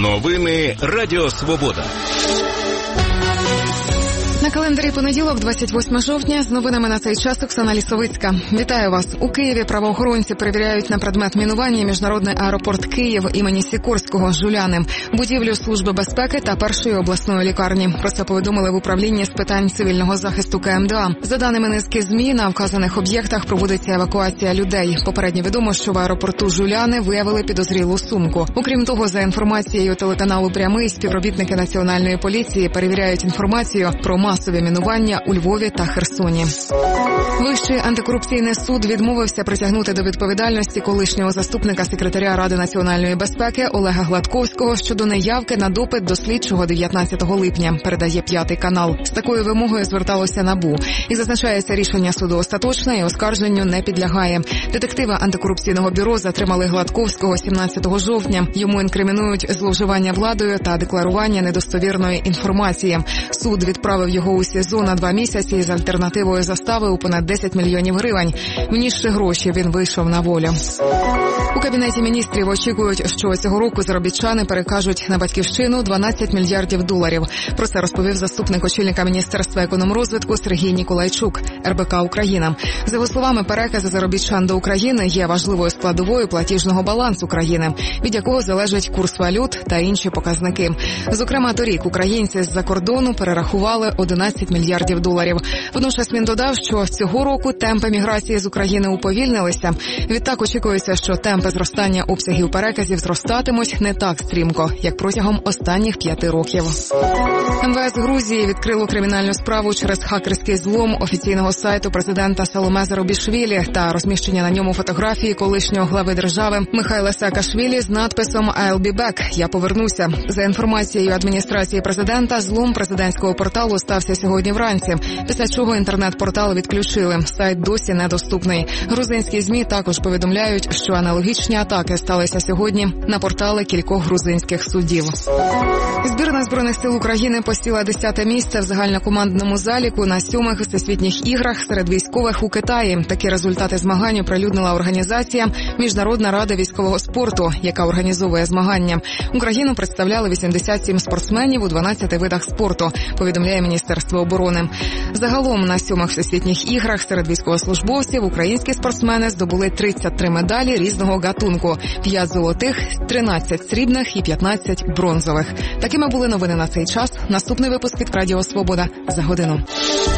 Новини Радіо Свобода. На календарі понеділок, 28 жовтня, з новинами на цей час Оксана Лісовицька. Вітаю вас. У Києві правоохоронці перевіряють на предмет мінування міжнародний аеропорт Київ імені Сікорського Жуляни, будівлю Служби безпеки та першої обласної лікарні. Про це повідомили в управлінні з питань цивільного захисту КМДА. За даними низки ЗМІ, на вказаних об'єктах проводиться евакуація людей. Попередньо відомо, що в аеропорту Жуляни виявили підозрілу сумку. Окрім того, за інформацією телеканалу «Прямий», співробітники Національної поліції перевіряють інформацію про масові мінування у Львові та Херсоні. Вищий антикорупційний суд відмовився притягнути до відповідальності колишнього заступника секретаря Ради національної безпеки Олега Гладковського щодо неявки на допит до слідчого 19 липня, передає «П'ятий канал». З такою вимогою зверталося НАБУ. І зазначається, рішення суду остаточне і оскарженню не підлягає. Детективи антикорупційного бюро затримали Гладковського 17 жовтня. Йому інкримінують зловживання владою та декларування недостовірної інформації. Суд відправив його у СІЗО на 2 місяці з альтернативою застави у понад 10 мільйонів гривень. Внісши гроші, він вийшов на волю. У Кабінеті міністрів очікують, що цього року заробітчани перекажуть на батьківщину 12 мільярдів доларів. Про це розповів заступник очільника Міністерства економрозвитку Сергій Ніколайчук, РБК «Україна». За його словами, перекази заробітчан до України є важливою складовою платіжного балансу країни, від якого залежить курс валют та інші показники. Зокрема, торік українці з-за кордону перерахували 11 мільярдів доларів. Водночас він додав, що цього року темпи міграції з України уповільнилися. Відтак очікується, що темпи зростання обсягів переказів зростатимуть не так стрімко, як протягом останніх 5 років. МВС Грузії відкрило кримінальну справу через хакерський злом офіційного сайту президента Саломе Зарубішвілі та розміщення на ньому фотографії колишнього глави держави Михайла Саакашвілі з надписом «I'll be back» – «Я повернуся». За інформацією адміністрації президента, злом президентського порталу стався сьогодні вранці, після чого інтернет-портал відключили. Сайт досі недоступний. Грузинські ЗМІ також повідомляють, що аналогічні атаки сталися сьогодні на портали кількох грузинських судів. Збірна Збройних сил України посіла 10-те місце в загальнокомандному заліку на 7-х всесвітніх іграх серед військових у Китаї. Такі результати змагань оприлюднила організація Міжнародна рада військового спорту, яка організовує змагання. Україну представляли 87 спортсменів у 12 видах спорту, повідомляє Міністерство оборони. Загалом на 7-х всесвітніх іграх серед військовослужбовців українські спортсмени здобули 33 медалі різного гатунку – 5 золотих, 13 срібних і 15 бронзових. Такими були новини на цей час. Наступний випуск від Радіо Свобода за годину.